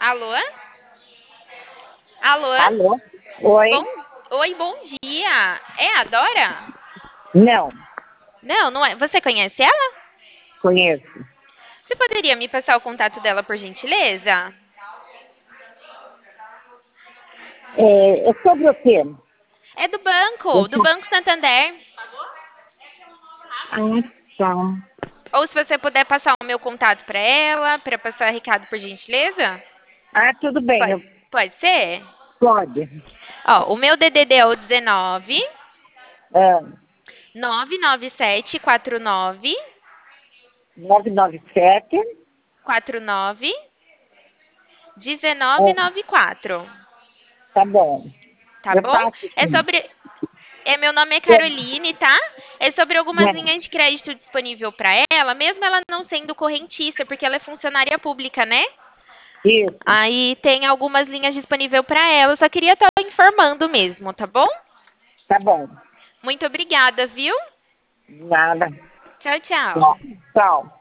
Alô? Alô? Alô? Oi? Bom... Oi, bom dia. É a Dora? Não, Não, não é. Você conhece ela? conheço. Você poderia me passar o contato dela, por gentileza? É sobre o quê? É Eu do sou- Banco Santander. Ah, tá. Ou se você puder passar o meu contato para ela, para passar recado, por gentileza? Ah, tudo bem, Pode, pode ser? pode. Ó, o meu DDD é o 19 Ah, 99749 997. 49 Ah, 1994. tá bom. Tá Eu bom? passo É sim. sobre. Meu nome é É, Caroline, tá? É sobre algumas linhas de crédito disponível para ela, mesmo ela não sendo correntista, porque ela é funcionária pública, né? isso, Aí tem algumas linhas disponíveis para ela. Eu só queria estar informando mesmo, tá bom? tá bom. Muito obrigada, viu? Nada. Tchau, tchau. Tchau. Tchau.